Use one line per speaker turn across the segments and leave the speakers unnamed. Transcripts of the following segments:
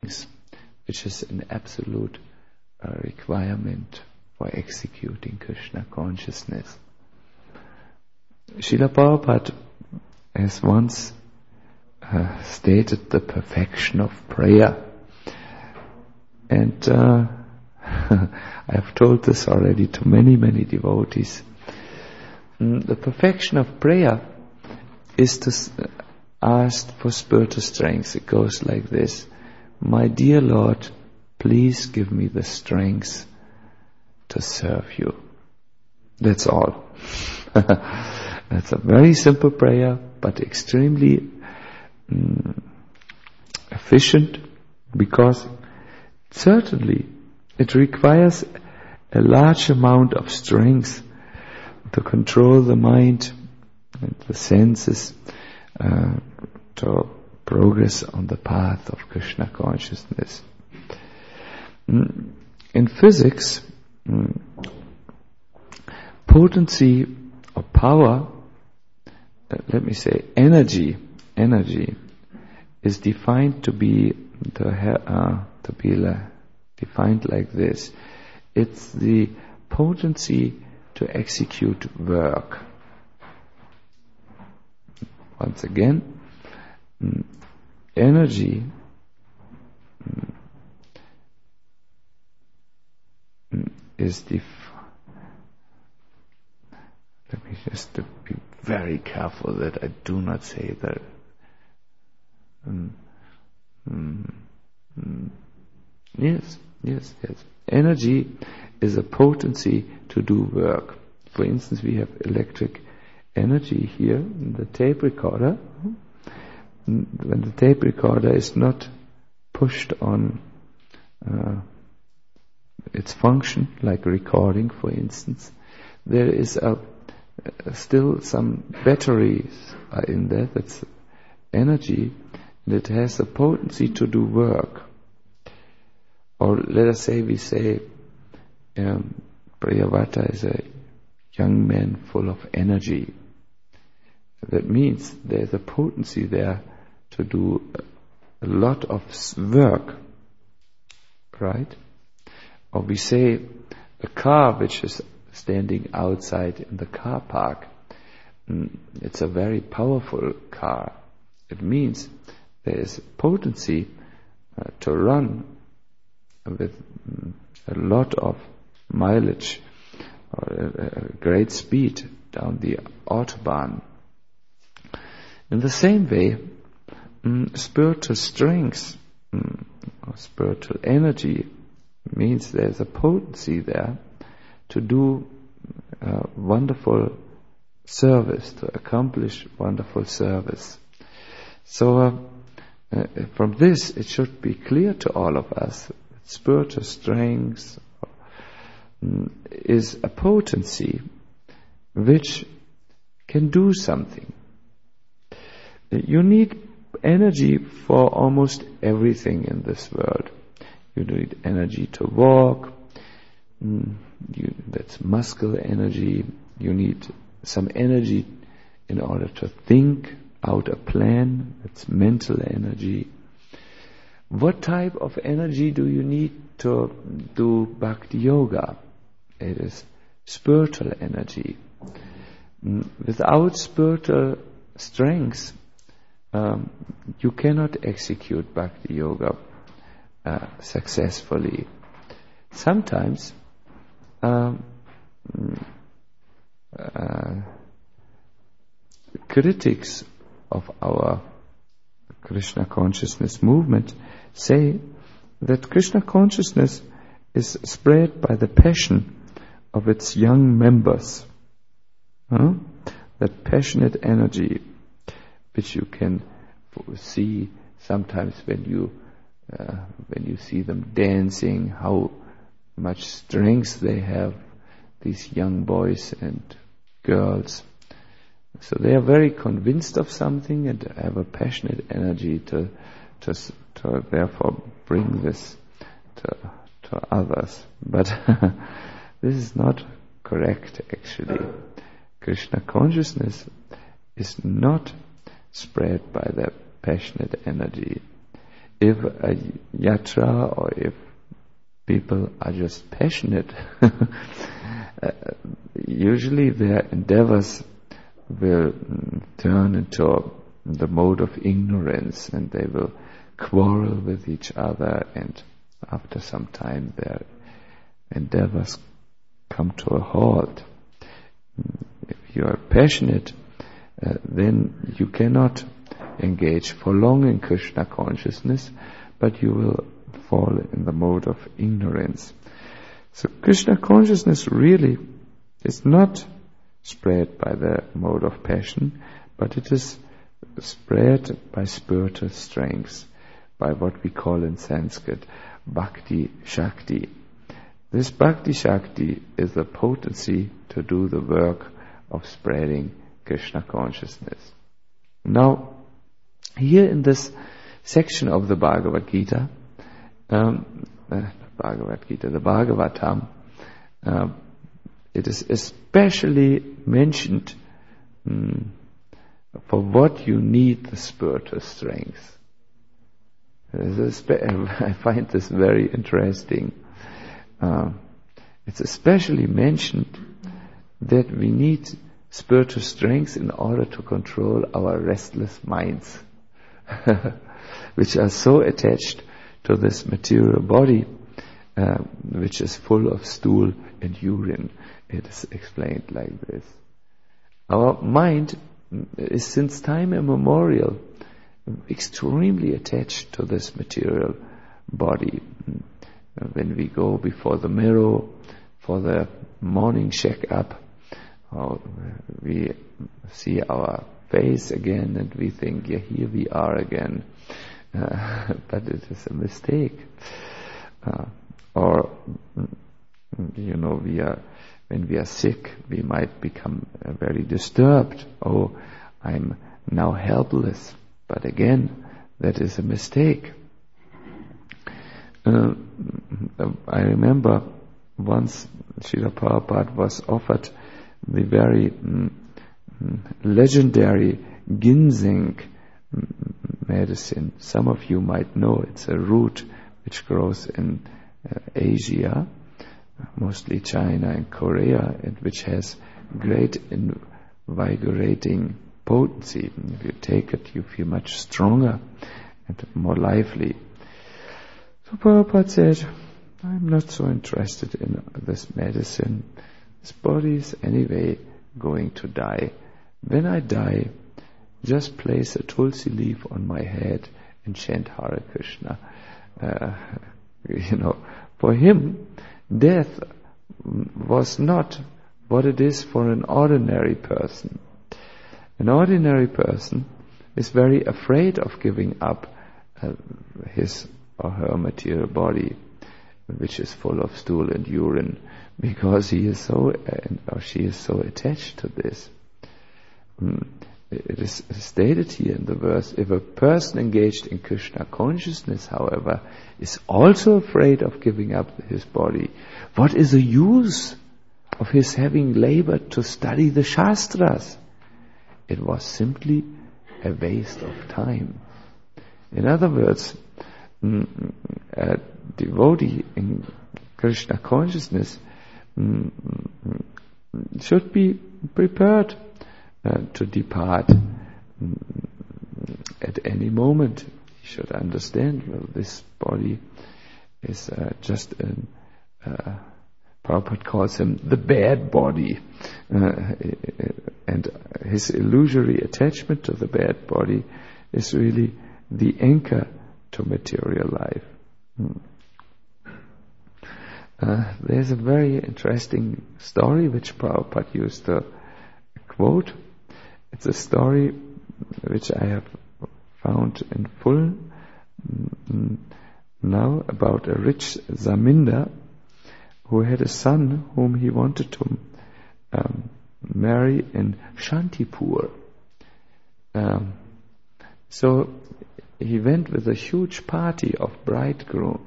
which is an absolute requirement for executing Krishna consciousness. Srila Prabhupada has once stated the perfection of prayer. And I have told this already to many, many devotees. The perfection of prayer is to ask for spiritual strength. It goes like this: my dear Lord, please give me the strength to serve you. That's all. That's a very simple prayer, but extremely efficient, because certainly it requires a large amount of strength to control the mind and the senses, to progress on the path of Krishna consciousness. In physics, potency or power, energy is defined to be defined like this: it's the potency to execute work. Once again, energy is let me just be very careful that I do not say that. Yes. Energy is a potency to do work. For instance, we have electric energy here in the tape recorder. When the tape recorder is not pushed on its function, like recording, for instance, there is still some batteries are in there. That's energy, and it has the potency to do work. Or let us say we say Priyavata is a young man full of energy. That means there's a potency there to do a lot of work, right? Or we say a car which is standing outside in the car park, it's a very powerful car. It means there is potency to run with a lot of mileage or a great speed down the Autobahn. In the same way, spiritual strength or spiritual energy means there's a potency there to do wonderful service, to accomplish wonderful service. So from this it should be clear to all of us that spiritual strength is a potency which can do something. You need energy for almost everything in this world. You need energy to walk, that's muscular energy. You need some energy in order to think out a plan, that's mental energy. What type of energy do you need to do bhakti yoga? It is spiritual energy. Without spiritual strength, you cannot execute bhakti yoga successfully. Sometimes critics of our Krishna consciousness movement say that Krishna consciousness is spread by the passion of its young members. That passionate energy which you can see sometimes when you see them dancing, how much strength they have, these young boys and girls. So they are very convinced of something and have a passionate energy to therefore bring this to others. But this is not correct, actually. Krishna consciousness is not spread by that passionate energy. if a yatra or if people are just passionate, usually their endeavors will turn into the mode of ignorance, and they will quarrel with each other, and after some time their endeavors come to a halt. If you are passionate, then you cannot engage for long in Krishna consciousness, but you will fall in the mode of ignorance. So Krishna consciousness really is not spread by the mode of passion, but it is spread by spiritual strength, by what we call in Sanskrit Bhakti Shakti. This Bhakti Shakti is the potency to do the work of spreading Krishna consciousness. Now, here in this section of the Bhagavad Gita, the Bhagavatam, it is especially mentioned for what you need the spiritual strength. I find this very interesting. It's especially mentioned that we need spiritual strength in order to control our restless minds, which are so attached to this material body, which is full of stool and urine. It is explained like this. Our mind is since time immemorial extremely attached to this material body. When we go before the mirror for the morning check-up, we see our face again and we think, yeah, here we are again. But it is a mistake. When we are sick, we might become very disturbed. Oh, I'm now helpless. But again, that is a mistake. I remember once Srila Prabhupada was offered the very legendary ginseng medicine. Some of you might know it's a root which grows in Asia, mostly China and Korea, and which has great invigorating potency. If you take it, you feel much stronger and more lively. So Prabhupada said, I'm not so interested in this medicine. This body is anyway going to die. When I die, just place a tulsi leaf on my head and chant Hare Krishna. For him, death was not what it is for an ordinary person. An ordinary person is very afraid of giving up his or her material body, which is full of stool and urine, because he is so or she is so attached to this. It is stated here in the verse, if a person engaged in Krishna consciousness, however, is also afraid of giving up his body, what is the use of his having labored to study the Shastras? It was simply a waste of time. In other words, a devotee in Krishna consciousness should be prepared to depart at any moment. He should understand, well, this body is just Prabhupada calls him the bad body, and his illusory attachment to the bad body is really the anchor to material life. There's a very interesting story which Prabhupada used to quote. It's a story which I have found in full now about a rich zamindar who had a son whom he wanted to marry in Shantipur. So he went with a huge party of bridegroom,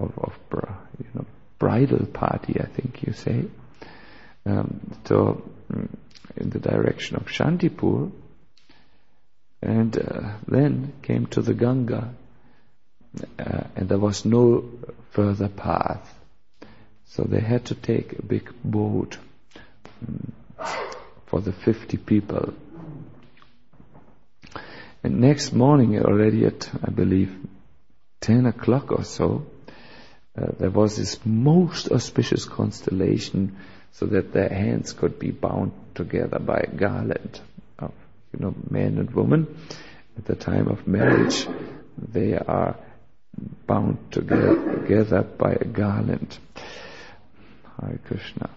bridal party, I think you say, in the direction of Shantipur, and then came to the Ganga, and there was no further path. So they had to take a big boat for the 50 people. And next morning, already at, I believe, 10 o'clock or so, there was this most auspicious constellation, so that their hands could be bound together by a garland of, man and woman. At the time of marriage, they are bound together by a garland. Hare Krishna.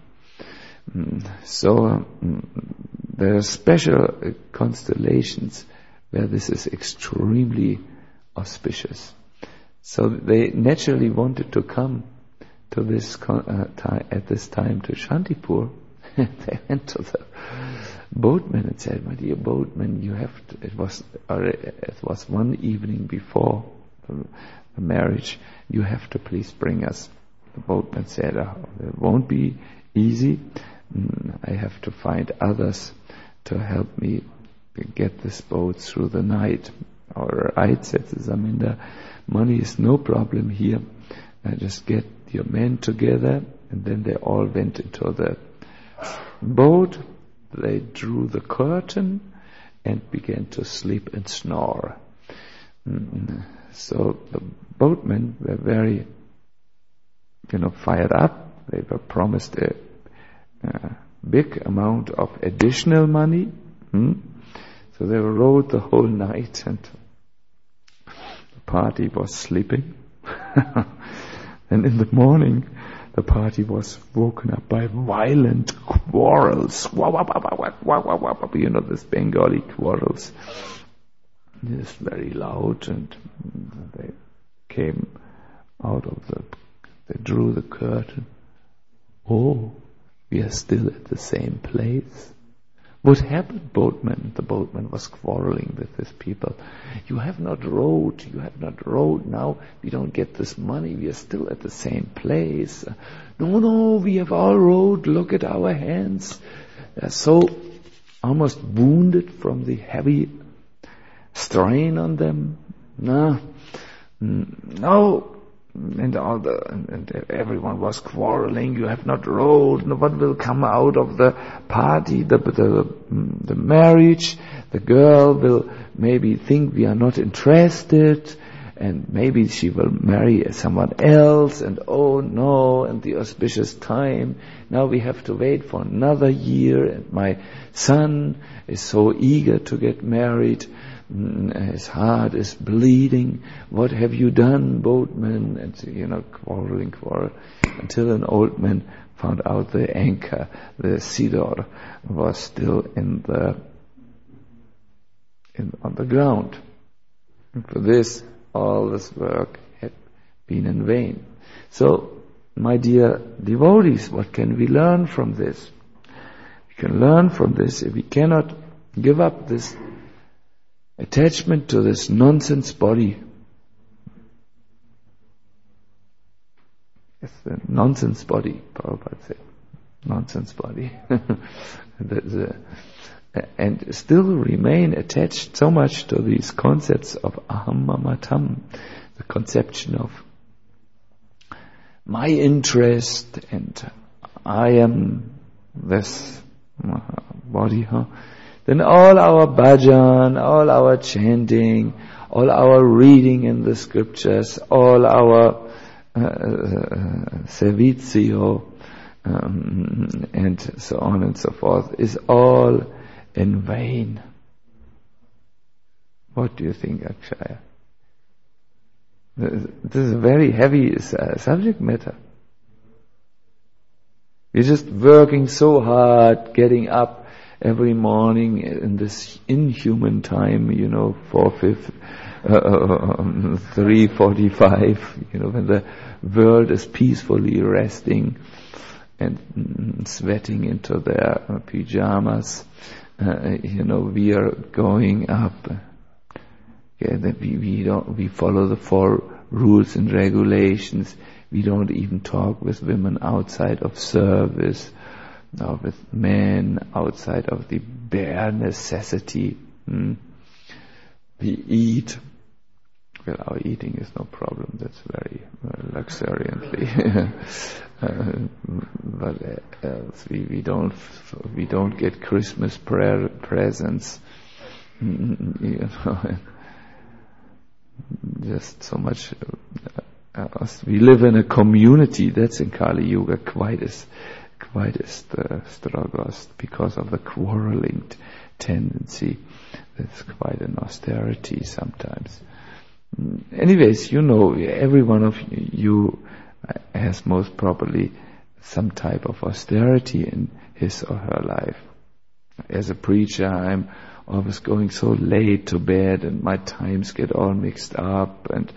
So there are special constellations where this is extremely auspicious. So they naturally wanted to come to this at this time to Shantipur. They went to the boatman and said, "My dear boatman, you have to." It was one evening before the marriage. "You have to please bring us." The boatman said, "It won't be easy. I have to find others to help me get this boat through the night." "All right," said the Zamindar, "money is no problem here. Just get your men together." And then they all went into the boat. They drew the curtain and began to sleep and snore. So the boatmen were very, fired up. They were promised a big amount of additional money. So they rowed the whole night, and the party was sleeping. And in the morning, the party was woken up by violent quarrels. This Bengali quarrels. It is very loud, and they came out of they drew the curtain. "Oh, we are still at the same place. What happened, boatman?" The boatman was quarreling with his people. You have not rowed now. We don't get this money. We are still at the same place." No, we have all rowed. Look at our hands. They are so almost wounded from the heavy strain on them. No. And everyone was quarreling. "You have not rowed. What will come out of the party, the marriage? The girl will maybe think we are not interested, and maybe she will marry someone else, and oh no, and the auspicious time. Now we have to wait for another year, and my son is so eager to get married. His heart is bleeding. What have you done, boatman?" And quarrel, until an old man found out the anchor, the Sidor, was still on the ground. And for this, all this work had been in vain. So, my dear devotees, what can we learn from this? We can learn from this if we cannot give up this attachment to this nonsense body. It's the nonsense body, Prabhupada said. Nonsense body. And still remain attached so much to these concepts of aham mamatam, the conception of my interest and I am this body, then all our bhajan, all our chanting, all our reading in the scriptures, all our servizio, and so on and so forth, is all in vain. What do you think, Akshaya? This is a very heavy subject matter. We're just working so hard, getting up every morning in this inhuman time, 3:45, when the world is peacefully resting and sweating into their pajamas. We are going up. That we follow the 4 rules and regulations. We don't even talk with women outside of service, or with men outside of the bare necessity. We eat Well, our eating is no problem. That's very luxuriantly. But we don't get Christmas presents. Just so much. We live in a community. That's in Kali Yuga quite as Strogos, because of the quarreling tendency. That's quite an austerity sometimes. Anyways, every one of you has most probably some type of austerity in his or her life. As a preacher, I'm always going so late to bed, and my times get all mixed up, and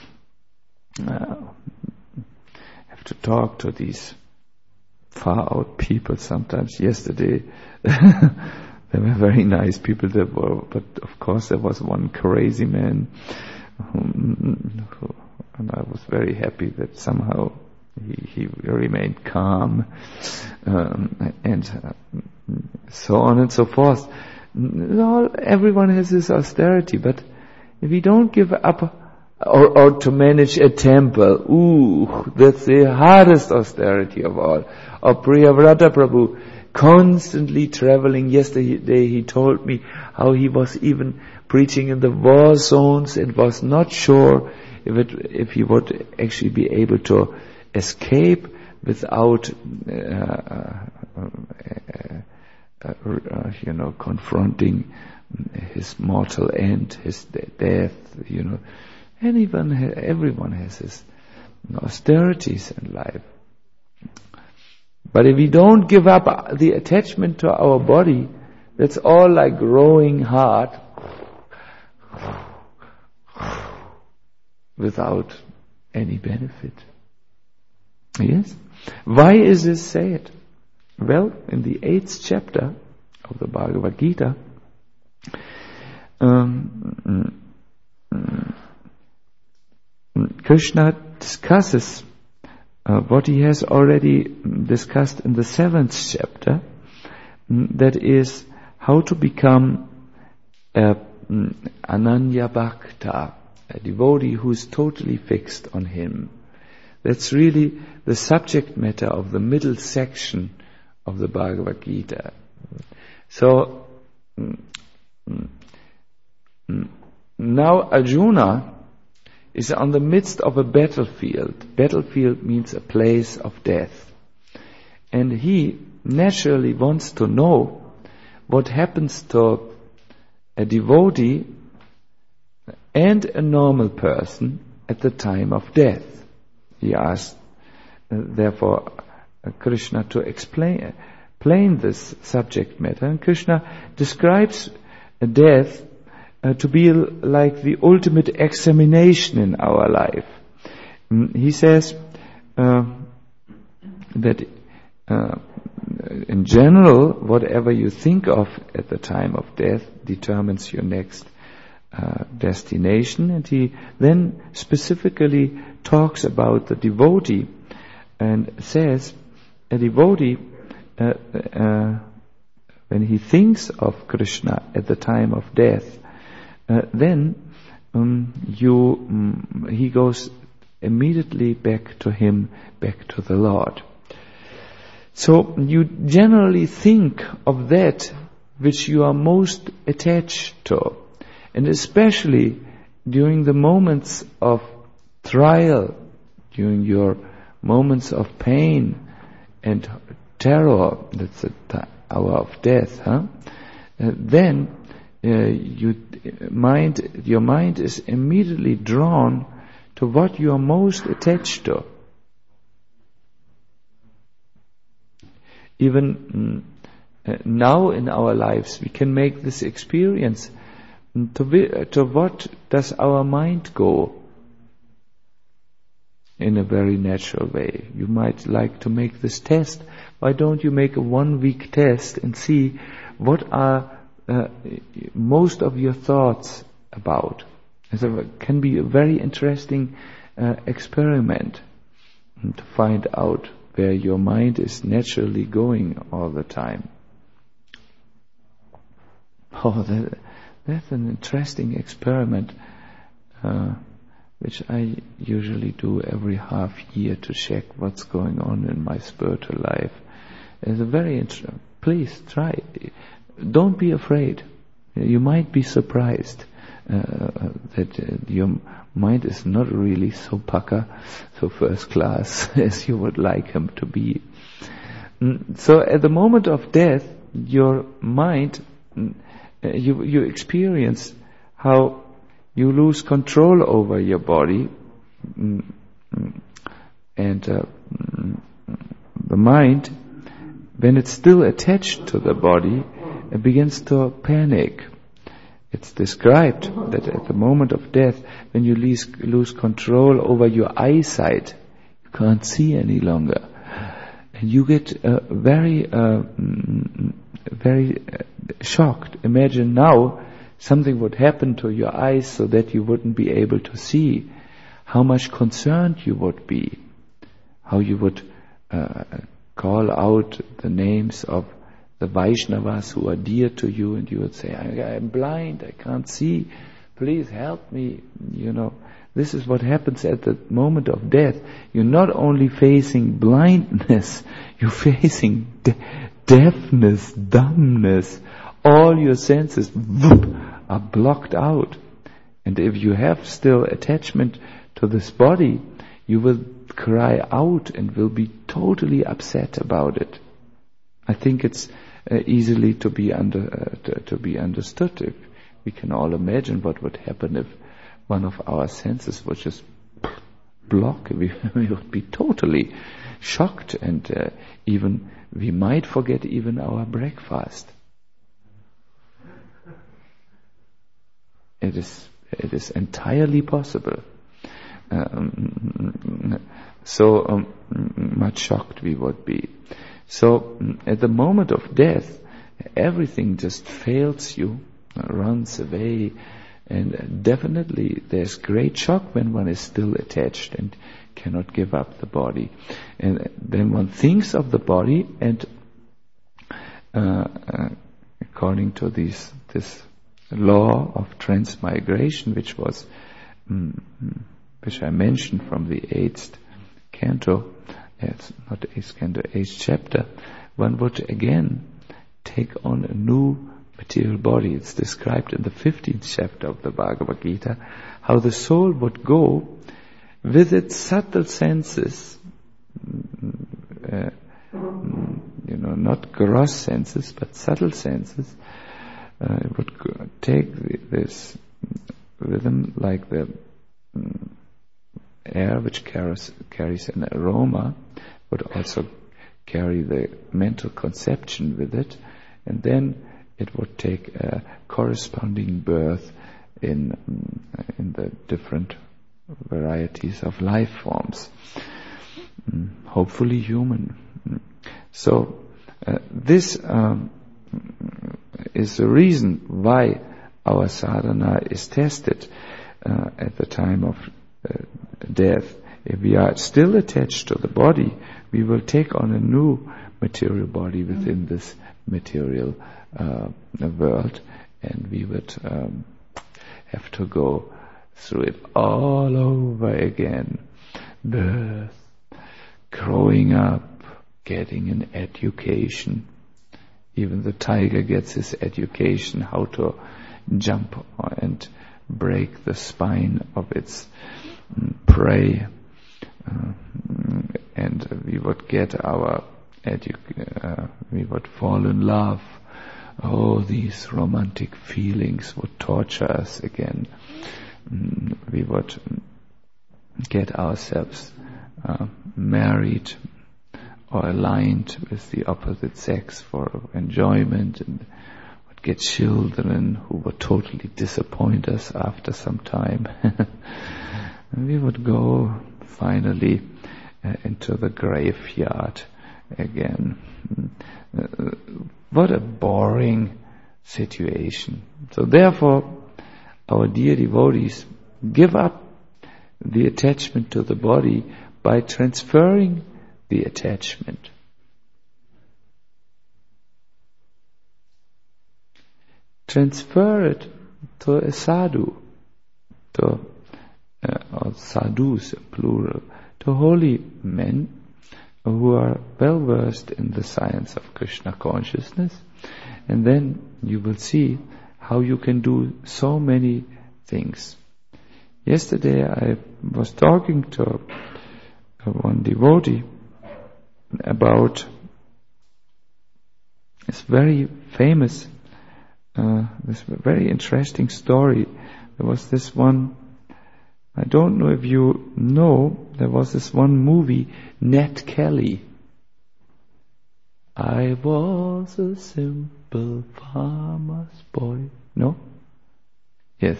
have to talk to these far out people sometimes. Yesterday there were very nice people but of course there was one crazy man and I was very happy that somehow he remained calm, and so on and so forth. Everyone has this austerity, but if we don't give up or to manage a temple, that's the hardest austerity of all. Or Priyavrata Prabhu, constantly traveling. Yesterday he told me how he was even preaching in the war zones and was not sure if he would actually be able to escape without confronting his mortal end, his death. Everyone has his austerities in life. But if we don't give up the attachment to our body, that's all like growing hard without any benefit. Yes? Why is this said? Well, in the 8th chapter of the Bhagavad Gita, Krishna discusses what he has already discussed in the 7th chapter, that is, how to become Ananya Bhakta, a devotee who is totally fixed on him. That's really the subject matter of the middle section of the Bhagavad Gita. So, now Arjuna is on the midst of a battlefield. Battlefield means a place of death. And he naturally wants to know what happens to a devotee and a normal person at the time of death. He asked, therefore, Krishna to explain this subject matter. And Krishna describes death to be like the ultimate examination in our life. He says that in general, whatever you think of at the time of death determines your next destination. And he then specifically talks about the devotee and says a devotee, when he thinks of Krishna at the time of death, then he goes immediately back to him, back to the Lord. So you generally think of that which you are most attached to, and especially during the moments of trial, during your moments of pain and terror, that's the hour of death, then your mind is immediately drawn to what you are most attached to. Even now in our lives, we can make this experience. To what does our mind go? In a very natural way. You might like to make this test. Why don't you make a 1-week test and see what are most of your thoughts about? It can be a very interesting experiment to find out where your mind is naturally going all the time. Oh, that's an interesting experiment. which I usually do every half year to check what's going on in my spiritual life. It's a very interesting. Please try. Don't be afraid. You might be surprised that your mind is not really so pucker, so first class as you would like him to be. So at the moment of death, your mind, you experience how you lose control over your body, and the mind, when it's still attached to the body, it begins to panic. It's described that at the moment of death, when you lose control over your eyesight, you can't see any longer, and you get very shocked. Imagine now something would happen to your eyes so that you wouldn't be able to see. How much concerned you would be. How you would call out the names of the Vaishnavas who are dear to you, and you would say, I'm blind, I can't see, please help me. This is what happens at the moment of death. You're not only facing blindness, you're facing deafness, dumbness. All your senses are blocked out. And if you have still attachment to this body, you will cry out and will be totally upset about it. I think it's easily to be understood. If we can all imagine what would happen if one of our senses would just block. We would be totally shocked, and even we might forget even our breakfast. It is entirely possible. So much shocked we would be. So at the moment of death, everything just fails you, runs away, and definitely there's great shock when one is still attached and cannot give up the body. And then one thinks of the body, and according to this law of transmigration, which I mentioned from the 8th canto, it's not the 8th canto, 8th chapter, one would again take on a new material body. It's described in the 15th chapter of the Bhagavad Gita, how the soul would go with its subtle senses, not gross senses, but subtle senses. It would take this rhythm like the air which carries an aroma, would also carry the mental conception with it, and then it would take a corresponding birth in the different varieties of life forms, hopefully human. So this is the reason why our sadhana is tested at the time of death. If we are still attached to the body, we will take on a new material body within this material world, and we would have to go through it all over again. Birth, growing up, getting an education. Even the tiger gets his education, how to jump and break the spine of its prey. And we would get we would fall in love. Oh, these romantic feelings would torture us again. We would get ourselves married or aligned with the opposite sex for enjoyment, and would get children who would totally disappoint us after some time. And we would go finally into the graveyard again. What a boring situation. So therefore, our dear devotees give up the attachment to the body by transferring the attachment. Transfer it to a sadhu, to or sadhus, plural, to holy men who are well versed in the science of Krishna consciousness. And then you will see how you can do so many things. Yesterday I was talking to one devotee about this very famous, this very interesting story. There was this one, I don't know if you know, there was this one movie, Ned Kelly. I was a simple farmer's boy. No? Yes.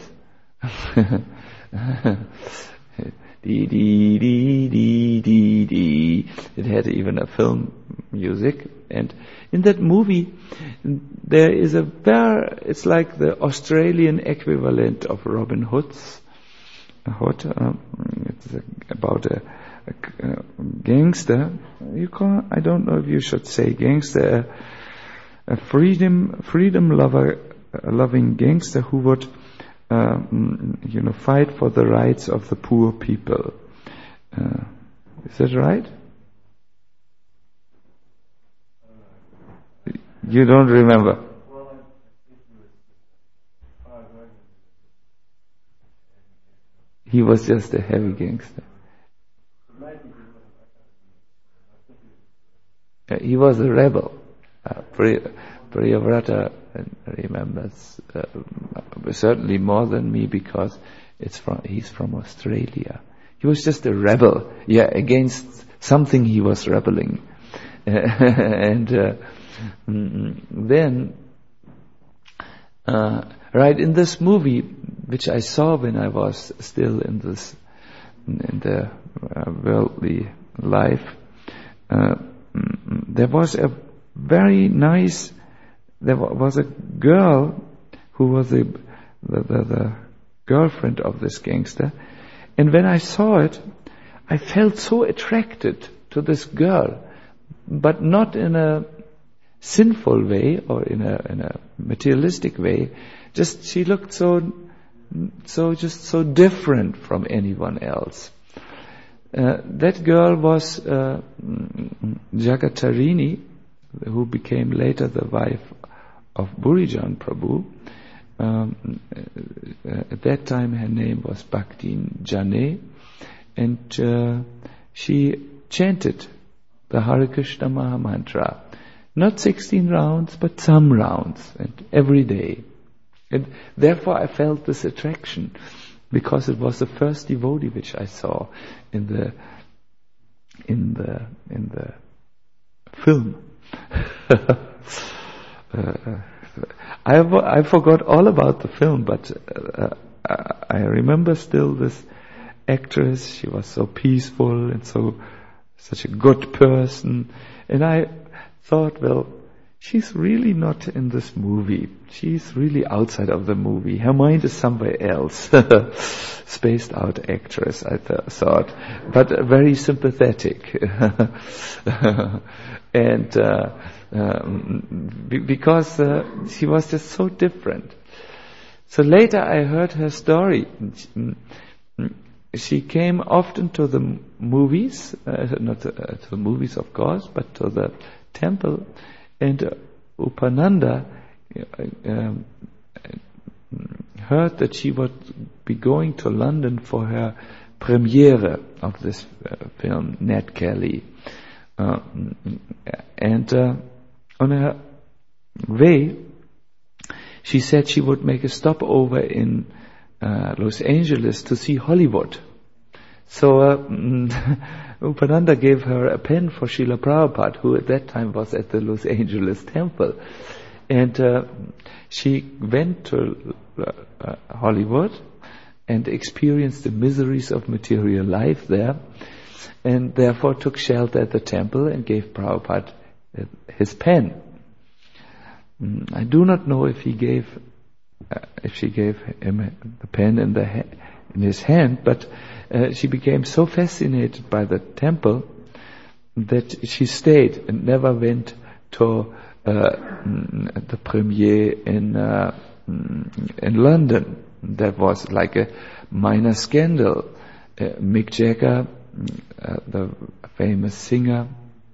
Dee dee dee dee dee dee. It had even a film music, and in that movie there is it's like the Australian equivalent of Robin Hood's. It's about a gangster. I don't know if you should say gangster, a freedom loving gangster who would fight for the rights of the poor people. Is that right? You don't remember? He was just a heavy gangster. He was a rebel. Priyavrata remembers certainly more than me, because he's from Australia. He was just a rebel, against something he was rebelling. And then, right in this movie, which I saw when I was still in the worldly life, there was a very nice. There was a girl who was the girlfriend of this gangster, and when I saw it, I felt so attracted to this girl, but not in a sinful way or in a materialistic way. Just she looked so different from anyone else. That girl was Jagatarini, who became later the wife of Burijan Prabhu. At that time her name was Bhakti Jane, and she chanted the Hare Krishna Maha Mantra, not 16 rounds, but some rounds, and every day. And therefore I felt this attraction, because it was the first devotee which I saw in the film. I forgot all about the film, but I remember still this actress. She was so peaceful and such a good person, and I thought, well, she's really not in this movie. She's really outside of the movie. Her mind is somewhere else. Spaced out actress, I thought, but very sympathetic. And because she was just so different. So later I heard her story. She came often to the movies, not to the movies of course, but to the temple, and Upananda heard that she would be going to London for her premiere of this film, Ned Kelly. And on her way, she said she would make a stopover in Los Angeles to see Hollywood. So Upananda gave her a pen for Srila Prabhupada, who at that time was at the Los Angeles temple. And she went to Hollywood and experienced the miseries of material life there, and therefore took shelter at the temple and gave Prabhupada his pen. I do not know if she gave him the pen in his hand, but she became so fascinated by the temple that she stayed and never went to the premiere in London. that was like a minor scandal. Mick Jagger, the famous singer,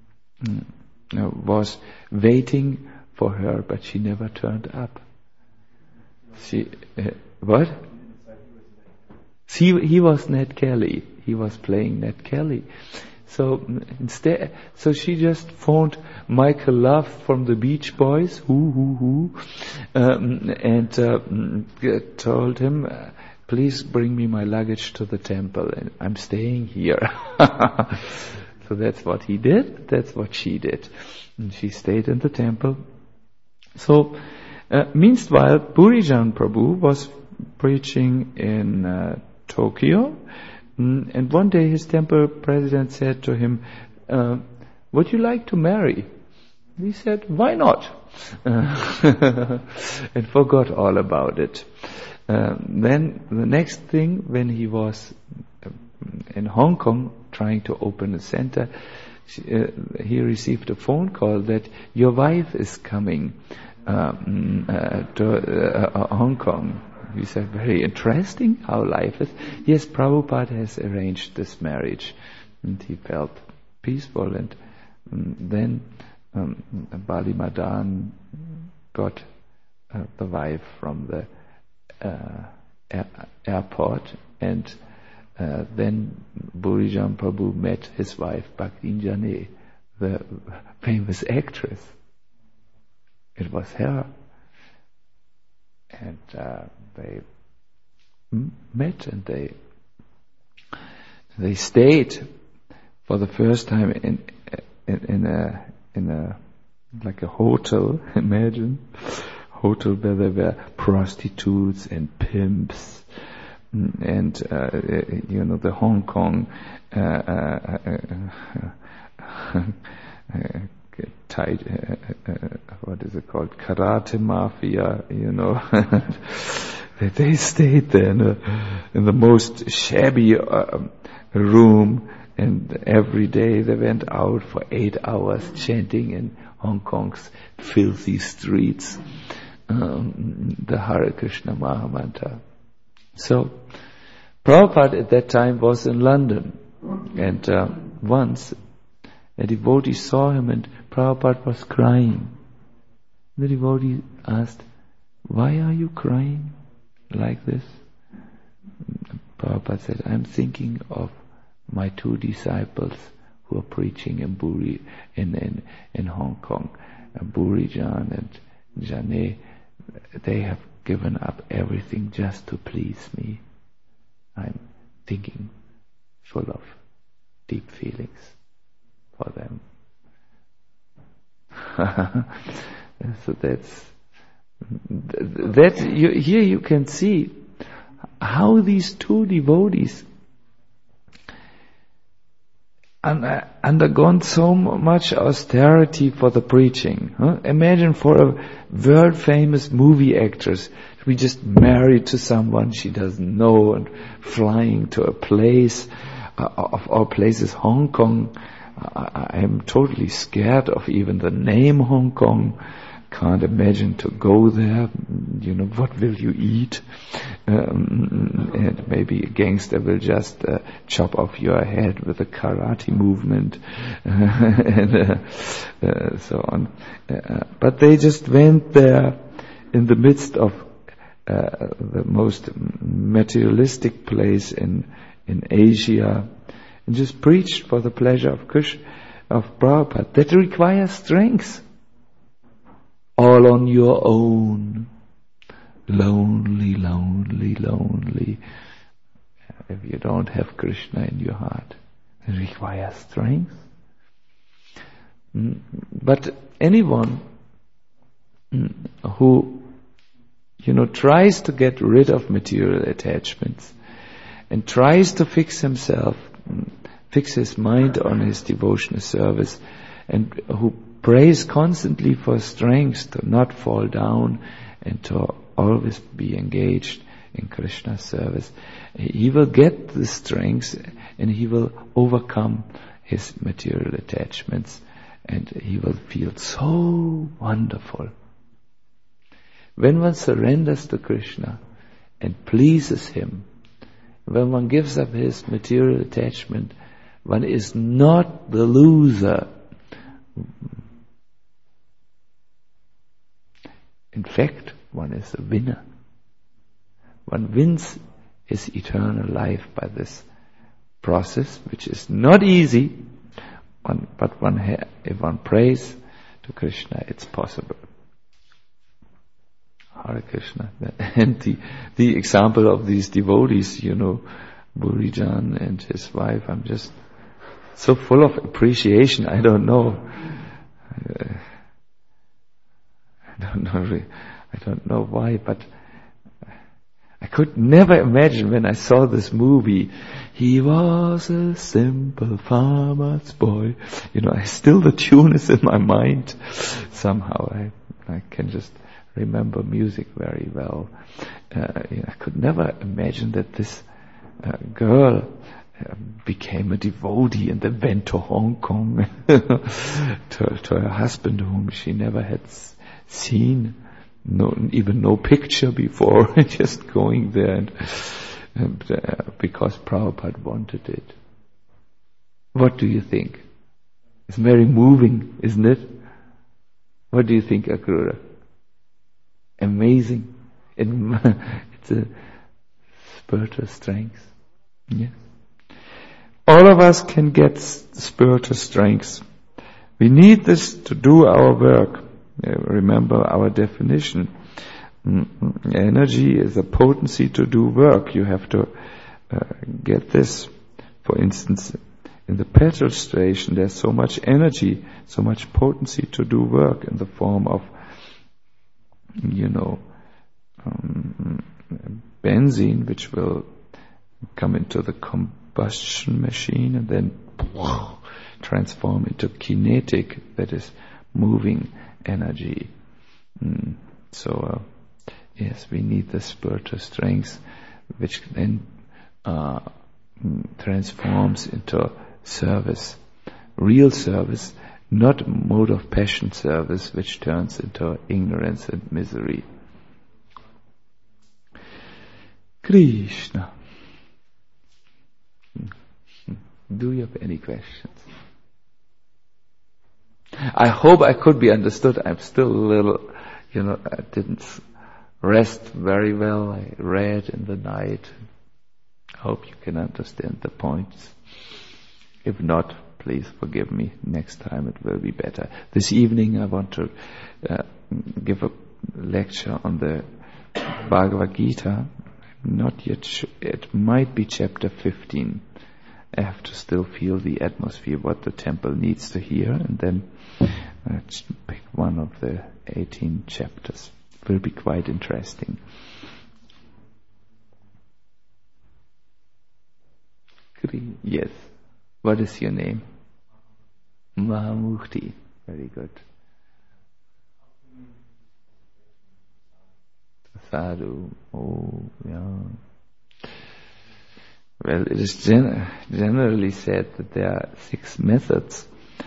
was waiting for her, but she never turned up. What? He was Ned Kelly. He was playing Ned Kelly. So she just phoned Michael Love from the Beach Boys, and told him, please bring me my luggage to the temple, and I'm staying here. So that's what he did. That's what she did. And she stayed in the temple. So, meanwhile, Burijan Prabhu was preaching in Tokyo. And one day his temple president said to him, would you like to marry? He said, why not? And forgot all about it. Then the next thing, when he was in Hong Kong trying to open a center, he received a phone call that your wife is coming to Hong Kong. He said, very interesting how life is. Yes, Prabhupada has arranged this marriage. And he felt peaceful. And then Bali Madan got the wife from the airport. And then Burijan Prabhu met his wife, Bhakti Jane, the famous actress. It was her. And they met, and they stayed for the first time in a like a hotel. Imagine hotel where there were prostitutes and pimps, and the Hong Kong what is it called? Karate mafia, They stayed there in the most shabby room, and every day they went out for 8 hours chanting in Hong Kong's filthy streets the Hare Krishna Mahamantra. So Prabhupada at that time was in London, and once a devotee saw him, and Prabhupada was crying. The devotee asked, why are you crying like this? Prabhupada said, I'm thinking of my 2 disciples who are preaching in in Hong Kong, Burijan and Jane. They have given up everything just to please me. I'm thinking full of deep feelings for them. So here you can see how these 2 devotees undergone so much austerity for the preaching. Imagine for a world famous movie actress to be just married to someone she doesn't know and flying to a place of all places, Hong Kong. I am totally scared of even the name Hong Kong. Can't imagine to go there. What will you eat? And maybe a gangster will just chop off your head with a karate movement and so on. But they just went there in the midst of the most materialistic place in Asia, and just preached for the pleasure of Krishna, of Prabhupada. That requires strength. All on your own. Lonely, lonely, lonely. If you don't have Krishna in your heart, it requires strength. But anyone who, tries to get rid of material attachments and tries to fix himself, fix his mind on his devotional service, and who prays constantly for strength to not fall down and to always be engaged in Krishna's service, he will get the strength and he will overcome his material attachments, and he will feel so wonderful. When one surrenders to Krishna, and pleases him. When one gives up his material attachment, one is not the loser. In fact, one is a winner. One wins his eternal life by this process, which is not easy, but if one prays to Krishna, it's possible. Hare Krishna. And the example of these devotees, Burijan and his wife, I'm just so full of appreciation. I don't know why, but I could never imagine when I saw this movie, he was a simple farmer's boy. Still the tune is in my mind. Somehow I can just remember music very well. I could never imagine that this girl became a devotee and then went to Hong Kong to her husband whom she never had seen, even no picture before, just going there and because Prabhupada wanted it. What do you think? It's very moving, isn't it? What do you think, Akrura? Amazing. It's a spiritual strength. Yes. All of us can get spiritual strength. We need this to do our work. Remember our definition. Energy is a potency to do work. You have to get this. For instance, in the petrol station, there's so much energy, so much potency to do work in the form of benzene, which will come into the combustion machine and then transform into kinetic, that is moving energy. So yes, we need the spiritual strength, which then transforms into service, real service, not mode of passion service, which turns into ignorance and misery. Krishna. Do you have any questions? I hope I could be understood. I'm still a little, I didn't rest very well. I read in the night. I hope you can understand the points. If not, please forgive me. Next time it will be better. This evening I want to give a lecture on the Bhagavad Gita. Not yet sure. It might be chapter 15. I have to still feel the atmosphere, what the temple needs to hear, and then pick one of the 18 chapters. It will be quite interesting. Yes. What is your name? Mahamukti. Very good. Sadhu. Oh, yeah. Well, it is generally said that there are 6 methods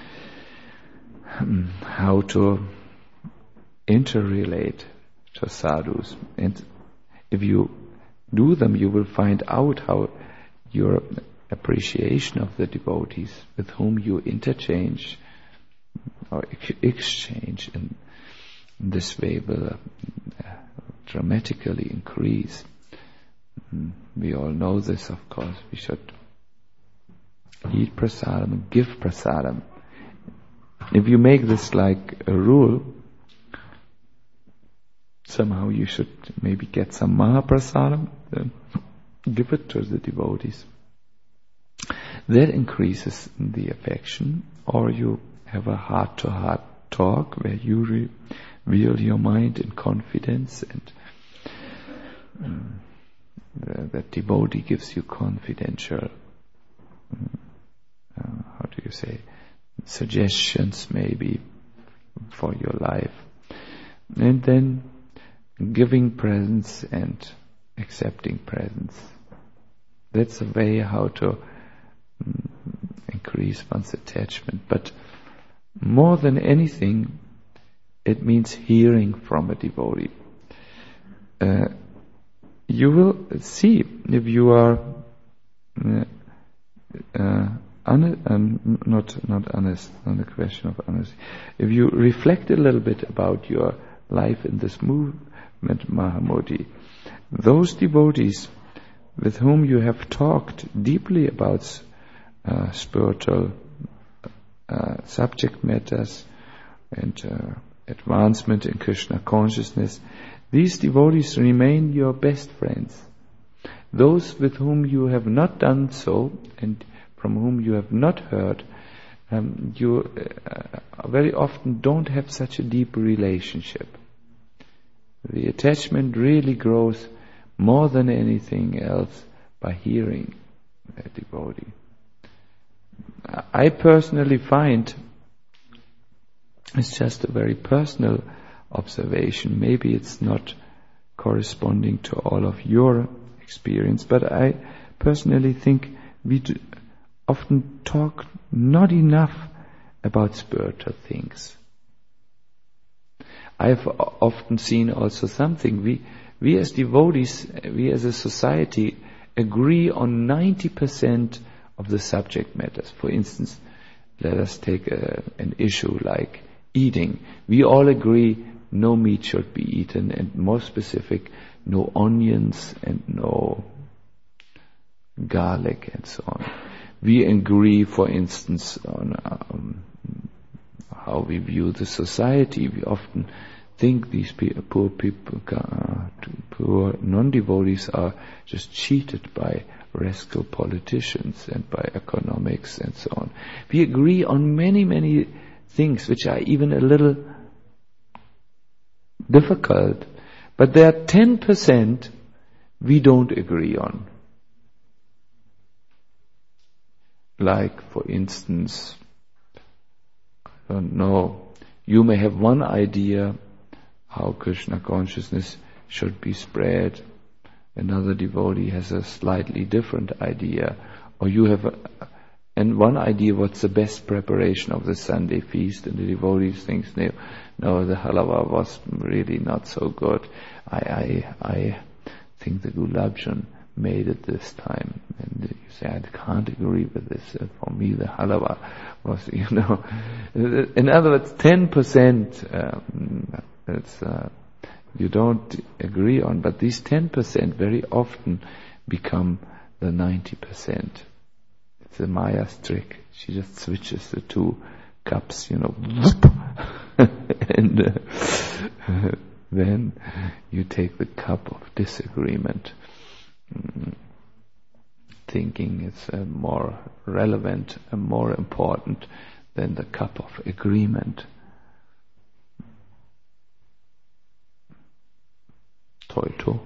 how to interrelate to sadhus. And if you do them, you will find out how your appreciation of the devotees with whom you interchange or exchange in this way will dramatically increase. We all know this, of course. We should eat prasadam, give prasadam. If you make this like a rule, somehow you should maybe get some mahaprasadam, then give it to the devotees. That increases the affection, or you have a heart-to-heart talk where you reveal your mind in confidence, and that devotee gives you confidential, how do you say, suggestions maybe for your life. And then giving presents and accepting presents. That's a way how to increase one's attachment. But more than anything, it means hearing from a devotee. you will see if you are not honest, not a question of honesty. If you reflect a little bit about your life in this movement, Mahamodi, those devotees with whom you have talked deeply about spiritual subject matters and advancement in Krishna consciousness, these devotees remain your best friends. Those with whom you have not done so and from whom you have not heard, you very often don't have such a deep relationship. The attachment really grows more than anything else by hearing a devotee. I personally find, it's just a very personal observation, maybe it's not corresponding to all of your experience, but I personally think we often talk not enough about spiritual things. I've often seen also something, we as devotees, we as a society agree on 90% of the subject matters. For instance, let us take an issue like eating. We all agree no meat should be eaten, and more specific, no onions and no garlic and so on. We agree, for instance, on how we view the society. We often think these poor people, poor non-devotees are just cheated by rascal politicians and by economics and so on. We agree on many, many things which are even a little difficult, but there are 10% we don't agree on. Like, for instance, I don't know, you may have one idea how Krishna consciousness should be spread. Another devotee has a slightly different idea. Or you have one idea what's the best preparation of the Sunday feast, and the devotees thinks, no, the halava was really not so good. I think the Gulabjan made it this time. And you say, I can't agree with this. For me, the halava was, in other words, 10%, you don't agree on, but these 10% very often become the 90%. It's a Maya's trick. She just switches the two cups, and then you take the cup of disagreement, thinking it's more relevant and more important than the cup of agreement. Toito.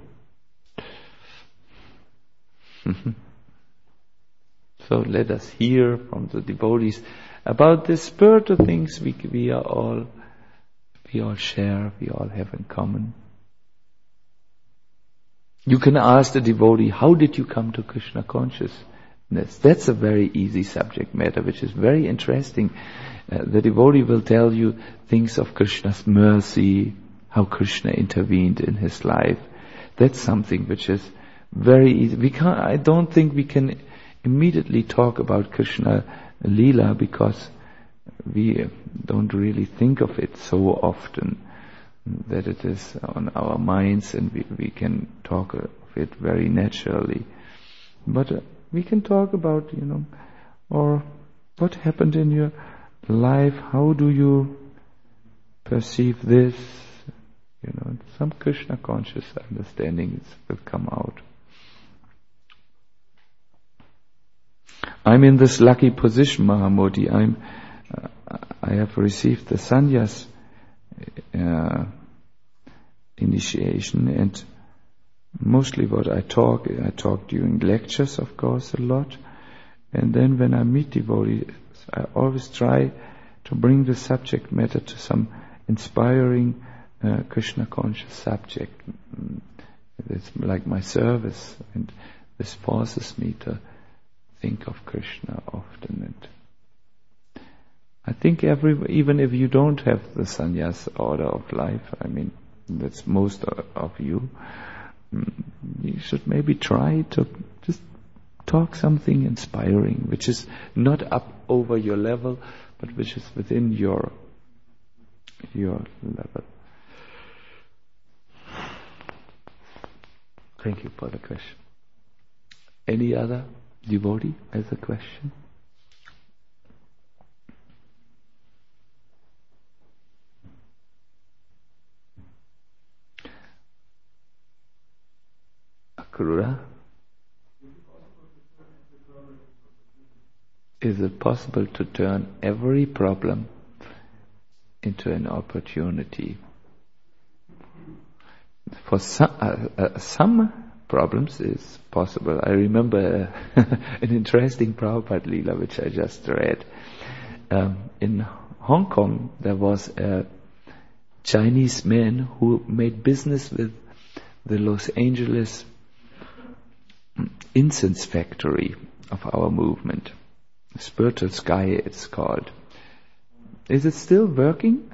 So let us hear from the devotees about the spiritual things we all share, we all have in common. You can ask the devotee, how did you come to Krishna consciousness? That's a very easy subject matter, which is very interesting. The devotee will tell you things of Krishna's mercy, how Krishna intervened in his life. That's something which is very easy. I don't think we can immediately talk about Krishna Leela because we don't really think of it so often that it is on our minds, and we can talk of it very naturally. But we can talk about, or what happened in your life, how do you perceive this? Some Krishna conscious understanding will come out. I'm in this lucky position, Mahamodi. I have received the sannyas initiation, and mostly what I talk during lectures, of course, a lot. And then when I meet devotees, I always try to bring the subject matter to some inspiring Krishna conscious subject. It's like my service, and this forces me to think of Krishna often. And I think even if you don't have the sannyas order of life, that's most of you, you should maybe try to just talk something inspiring, which is not up over your level, but which is within your level. Thank you for the question. Any other devotee has a question? Akrura? Is it possible to turn every problem into an opportunity? For some problems is possible. I remember an interesting Prabhupada Leela which I just read. In Hong Kong there was a Chinese man who made business with the Los Angeles incense factory of our movement. Spiritual Sky it's called. Is it still working?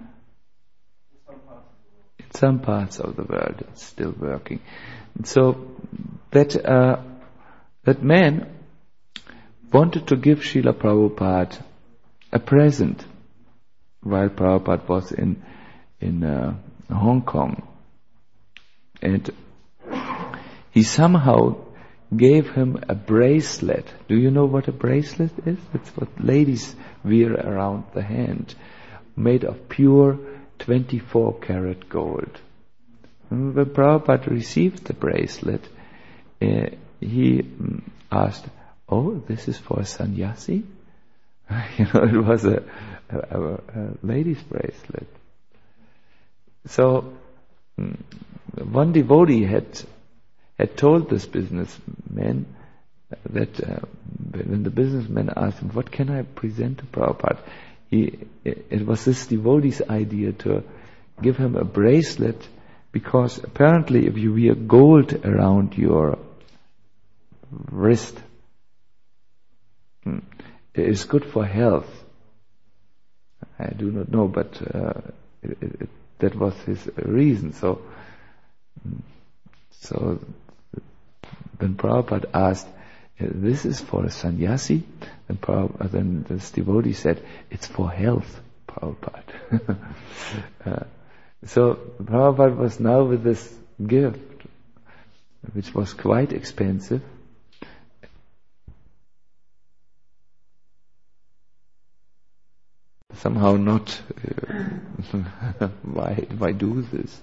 In some parts of the world it's still working. And so that man wanted to give Srila Prabhupada a present while Prabhupada was in Hong Kong. And he somehow gave him a bracelet. Do you know what a bracelet is? It's what ladies wear around the hand, made of pure 24 karat gold. And when Prabhupada received the bracelet, he asked, "Oh, this is for a sannyasi?" It was a lady's bracelet. So one devotee had told this businessman that when the businessman asked him, "What can I present to Prabhupada?" It was this devotee's idea to give him a bracelet, because apparently if you wear gold around your wrist, it is good for health. I do not know, but that was his reason. So when Prabhupada asked, "This is for a sannyasi?" then this devotee said, "It's for health, Prabhupada." So Prabhupada was now with this gift, which was quite expensive. Somehow not, why do this?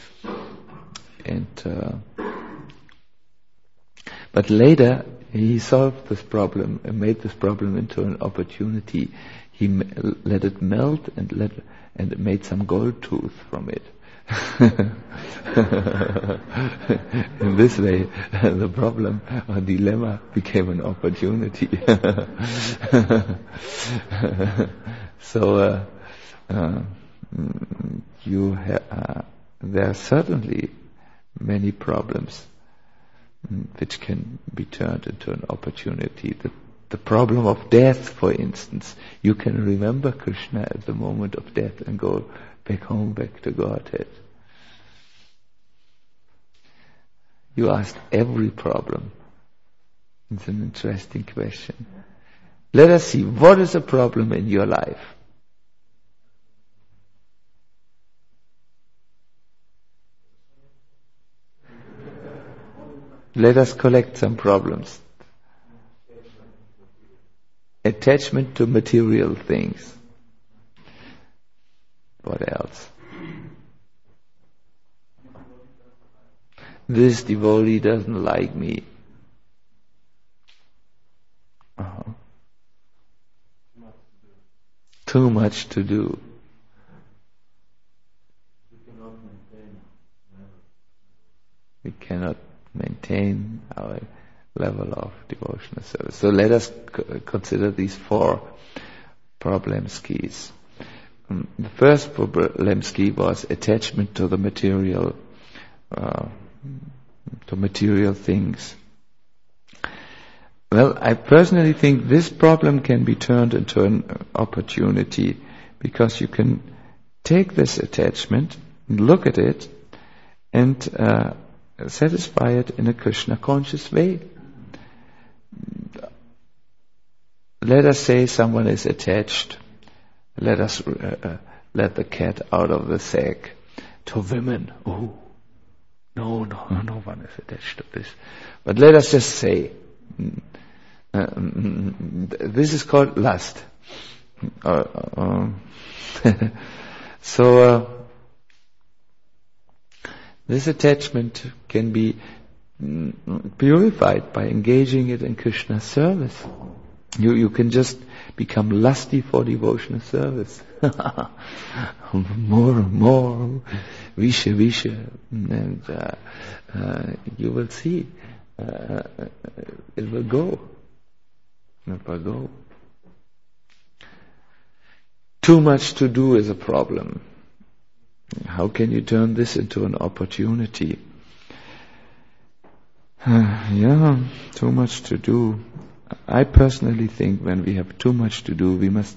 But later he solved this problem and made this problem into an opportunity. He let it melt and made some gold tooth from it. In this way, the problem or dilemma became an opportunity. So there are certainly many problems which can be turned into an opportunity. The problem of death, for instance. You can remember Krishna at the moment of death and go back home, back to Godhead. You asked every problem. It's an interesting question. Let us see, what is a problem in your life? Let us collect some problems. Attachment to material things. What else? This devotee doesn't like me. Too much to do. We cannot maintain our level of devotional service. So let us consider these 4 problem skis. The first problem ski was attachment to the material, to material things. Well, I personally think this problem can be turned into an opportunity, because you can take this attachment, look at it, and satisfy it in a Krishna conscious way. Let us say someone is attached. Let us let the cat out of the sack. To women, oh, no one is attached to this. But let us just say, this is called lust. So this attachment can be purified by engaging it in Krishna's service. You can just become lusty for devotional service. More and more, visha, and you will see it will go. It will go. Too much to do is a problem. How can you turn this into an opportunity? Too much to do. I personally think when we have too much to do, we must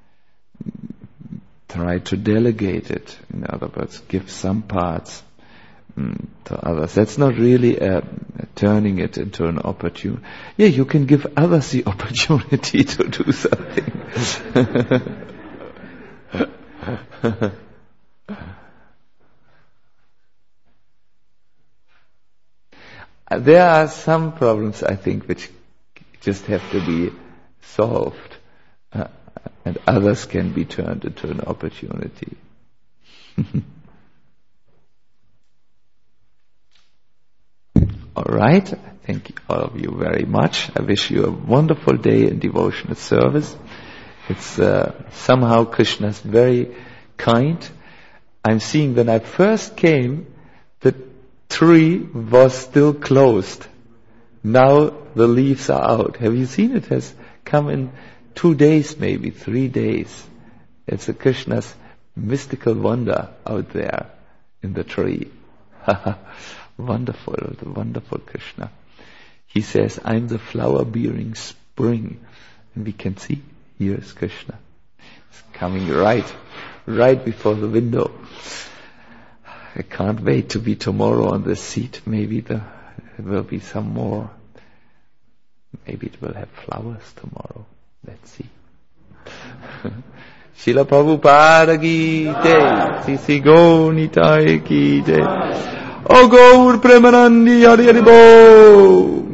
try to delegate it. In other words, give some parts to others. That's not really turning it into an opportunity. Yeah, you can give others the opportunity to do something. There are some problems, I think, which just have to be solved, and others can be turned into an opportunity. All right, thank you, all of you very much. I wish you a wonderful day in devotional service. It's somehow Krishna's very kind. I'm seeing when I first came, the tree was still closed. Now the leaves are out. Have you seen it? It has come in 2 days, maybe 3 days. It's a Krishna's mystical wonder out there in the tree. Wonderful, the wonderful Krishna. He says, I'm the flower-bearing spring. And we can see, here is Krishna. It's coming right before the window. I can't wait to be tomorrow on this seat. Maybe there will be some more. Maybe it will have flowers tomorrow. Let's see. Srila Prabhupada ki jai, Sisi Gaunitai ki jai. O Gaur Premanandi Hari Hari Bo.